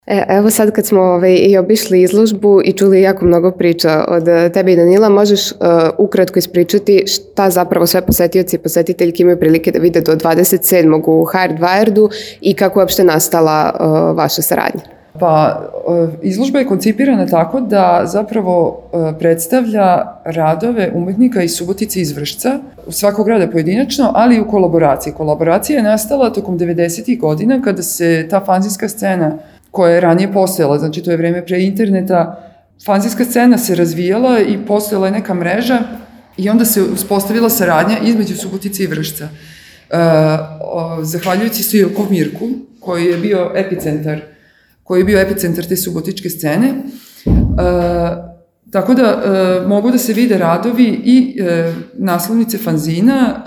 Evo sad kad smo i obišli izložbu i čuli jako mnogo priča od tebe i Danila, možeš ukratko ispričati šta zapravo sve posetioci i posetiteljki imaju prilike da vide do 27. u Hardwiredu i kako je uopšte nastala vaša saradnja? Pa, izložba je koncipirana tako da zapravo predstavlja radove umetnika iz Subotice i iz Vršca, svakog grada pojedinačno, ali i u kolaboraciji. Kolaboracija je nastala tokom 90. godina kada se ta fanzinska scena koja je ranije postojala, znači to je vreme pre interneta, fanzinska scena se razvijala i postojala je neka mreža i onda se uspostavila saradnja između Subotice i Vršca. Zahvaljujući Stojilku Mirku, koji je bio epicentar te subotičke scene. Tako da mogu da se vide radovi i naslovnice fanzina,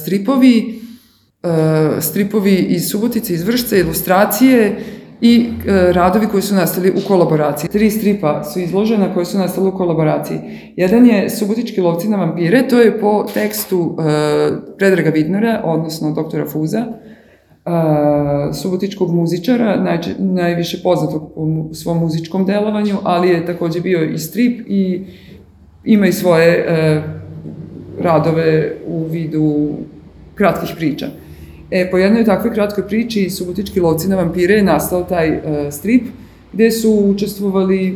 stripovi iz Subotice, iz Vršca, ilustracije i radovi koji su nastali u kolaboraciji. 3 stripa su izložena koje su nastale u kolaboraciji. Jedan je Subotički lovci na vampire, to je po tekstu Predraga Vidnera, odnosno doktora Fuza, subotičkog muzičara, najviše poznatog po svom muzičkom delovanju, ali je takođe bio i strip i ima i svoje radove u vidu kratkih priča. Po jednoj takvoj kratkoj priči Subotički lovci na vampire je nastao taj strip gde su učestvovali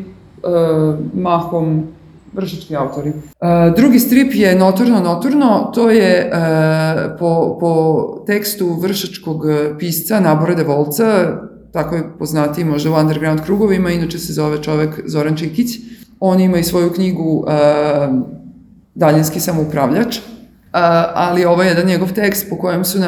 mahom vršački autori. Drugi strip je Notorno, to je po tekstu vršačkog pisca Nabora de Volca, tako je poznatiji možda u underground krugovima, inače se zove čovek Zoran Čikić. On ima i svoju knjigu Daljinski samoupravljač, ali ovo je jedan njegov tekst po kojem su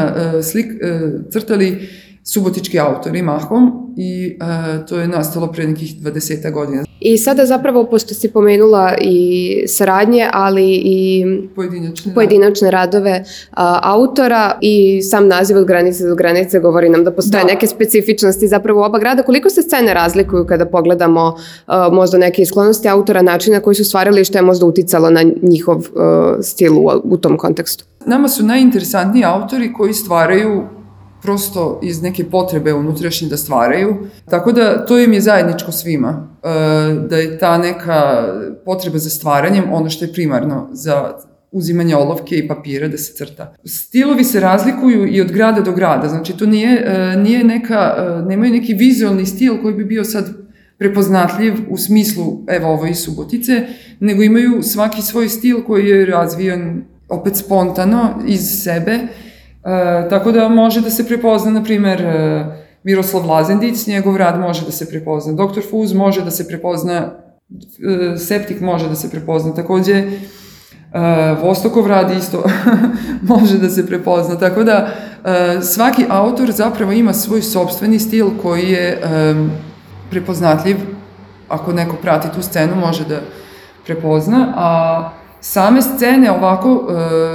crtali subotički autori mahom i to je nastalo pre nekih 20 godina. I sada zapravo, pošto si pomenula i saradnje, ali i pojedinačne radove autora i sam naziv Od granice do granice govori nam da postoje neke specifičnosti zapravo u oba grada. Koliko se scene razlikuju kada pogledamo možda neke sklonosti autora, načina koji su stvarali i što je možda uticalo na njihov stil u tom kontekstu? Nama su najinteresantniji autori koji stvaraju prosto iz neke potrebe unutrašnje da stvaraju. Tako da to im je zajedničko svima. Da je ta neka potreba za stvaranjem ono što je primarno za uzimanje olovke i papira da se crta. Stilovi se razlikuju i od grada do grada. Znači to nije nemaju neki vizualni stil koji bi bio sad prepoznatljiv u smislu evo ovo iz Subotice, nego imaju svaki svoj stil koji je razvijan opet spontano iz sebe. Tako da može da se prepozna, na primer, Miroslav Lazendić, njegov rad može da se prepozna, Dr. Fuz može da se prepozna, Septik može da se prepozna, takođe Vostokov rad isto može da se prepozna, tako da svaki autor zapravo ima svoj sopstveni stil koji je prepoznatljiv, ako neko prati tu scenu može da prepozna, a same scene ovako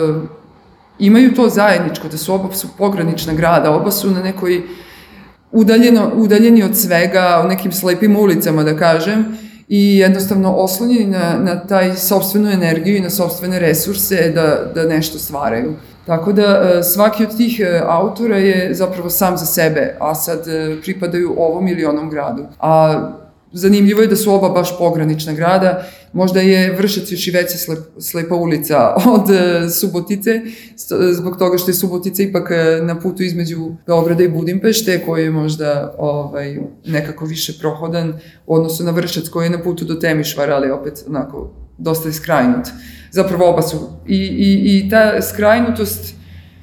imaju to zajedničko, da su oba pogranična grada, oba su na nekoj udaljeni od svega, u nekim slepim ulicama, da kažem, i jednostavno oslonjeni na taj sopstvenu energiju i na sopstvene resurse da nešto stvaraju. Tako da svaki od tih autora je zapravo sam za sebe, a sad pripadaju ovom ili onom gradu. A zanimljivo je da su oba baš pogranična grada, možda je Vršac još i veća slepa ulica od Subotice, zbog toga što je Subotica ipak na putu između Beograda i Budimpešte, koji je možda nekako više prohodan u odnosu na Vršac koji je na putu do Temišvara, ali opet onako dosta je skrajnut. Zapravo oba su. I ta skrajnutost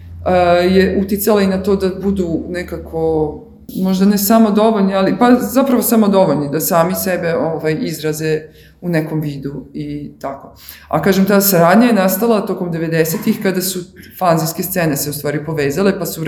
je uticala i na to da budu nekako možda ne samodovoljni, ali pa zapravo samodovoljni, da sami sebe izraze u nekom vidu i tako. A kažem, ta saradnja je nastala tokom 90-ih kada su fanzinske scene se u stvari povezale, pa su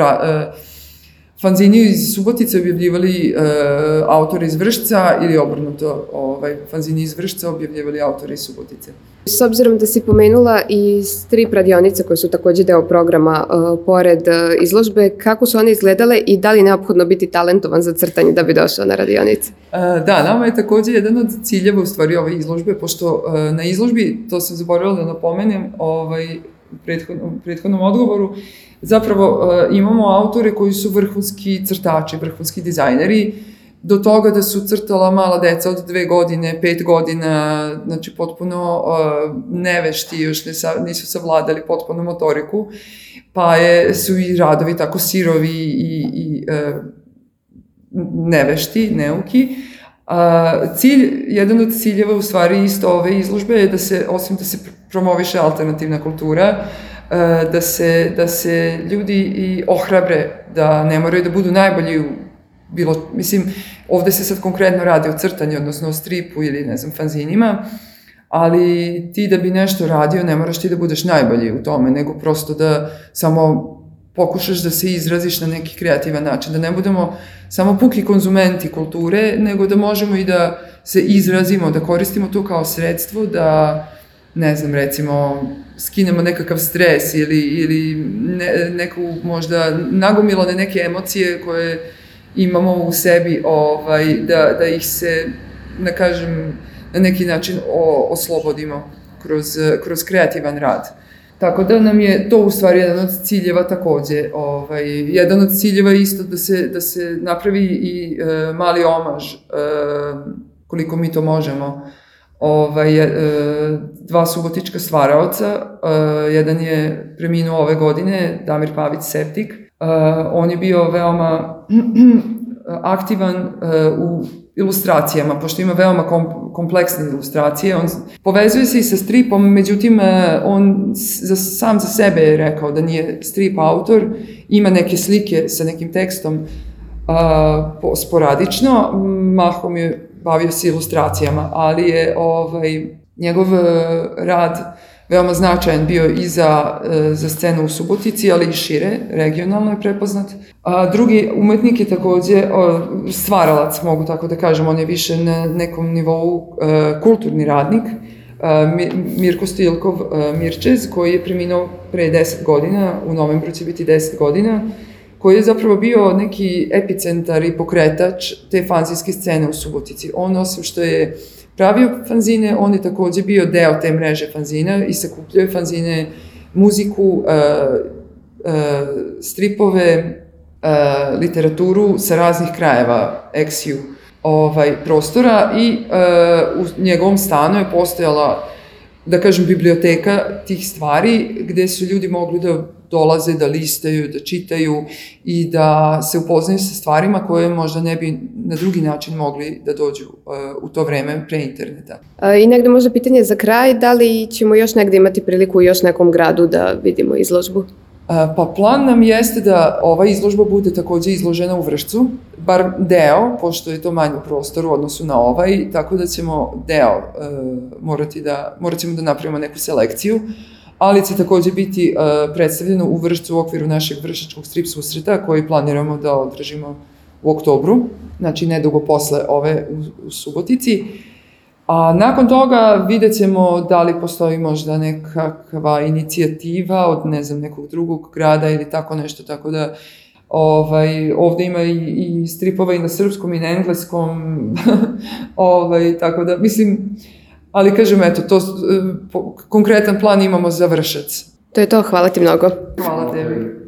fanzini iz Subotice objavljivali autori iz Vršca ili obrnuto, fanzini iz Vršca objavljivali autori iz Subotice. S obzirom da si pomenula i strip radionice koje su takođe deo programa pored izložbe, kako su one izgledale i da li je neophodno biti talentovan za crtanje da bi došao na radionice? Da, nama je takođe jedan od ciljeva u stvari ove izložbe, pošto na izložbi, to sam zaboravila da napomenem u prethodnom odgovoru, zapravo imamo autore koji su vrhunski crtači, vrhunski dizajneri do toga da su crtala mala deca od 2 godine, 5 godina, znači potpuno nevešti, još nisu savladali potpuno motoriku, pa su i radovi tako sirovi i nevešti, neuki. Jedan od ciljeva u stvari isto ove izložbe je da se, osim da se promoviše alternativna kultura, da se ljudi i ohrabre, da ne moraju da budu najbolji u mislim, ovde se sad konkretno radi o crtanju, odnosno o stripu ili, ne znam, fanzinima, ali ti da bi nešto radio, ne moraš ti da budeš najbolji u tome, nego prosto da samo pokušaš da se izraziš na neki kreativan način, da ne budemo samo puki konzumenti kulture, nego da možemo i da se izrazimo, da koristimo to kao sredstvo, da, ne znam, recimo, skinemo nekakav stres ili neku možda nagomilane neke emocije koje imamo u sebi, da ih se, da kažem, na neki način oslobodimo kroz kreativan rad. Tako da nam je to u stvari jedan od ciljeva takođe. Jedan od ciljeva je isto da se napravi i mali omaž, koliko mi to možemo. 2 subotička stvaraoca, jedan je preminuo ove godine, Damir Pavić Septik. On je bio veoma aktivan u ilustracijama, pošto ima veoma kompleksne ilustracije. On povezuje se i sa stripom, međutim, on sam za sebe je rekao da nije strip autor, ima neke slike sa nekim tekstom sporadično, mahom je bavio se ilustracijama, ali je njegov rad veoma značajan bio i za scenu u Subotici, ali i šire, regionalno je prepoznat. Drugi umetnik je takođe stvaralac, mogu tako da kažem, on je više na nekom nivou kulturni radnik, Mirko Stilkov Mirčez, koji je preminuo pre 10 godina, u novembru će biti 10 godina, koji je zapravo bio neki epicentar i pokretač te fanzinske scene u Subotici. On, osim što je pravio fanzine, on je takođe bio deo te mreže fanzina i sakupljao je fanzine, muziku, stripove, literaturu sa raznih krajeva eksiju prostora i u njegovom stanu je postojala, da kažem, biblioteka tih stvari gde su ljudi mogli da dolaze, da listaju, da čitaju i da se upoznaju sa stvarima koje možda ne bi na drugi način mogli da dođu u to vreme pre interneta. I negde možda pitanje za kraj, da li ćemo još negde imati priliku u još nekom gradu da vidimo izložbu? Pa plan nam jeste da ova izložba bude takođe izložena u Vršcu, bar deo, pošto je to manji prostor u odnosu na tako da ćemo morat ćemo da napravimo neku selekciju, ali će takođe biti predstavljeno u Vršcu u okviru našeg vršačkog strip susreta koji planiramo da održimo u oktobru, znači nedugo posle ove u Subotici. A nakon toga vidjet ćemo da li postoji možda nekakva inicijativa od, ne znam, nekog drugog grada ili tako nešto, tako da ovde ima i stripova i na srpskom i na engleskom, tako da, mislim, ali kažem, eto, to konkretan plan imamo za Vršac. To je to, hvala ti mnogo. Hvala tebi.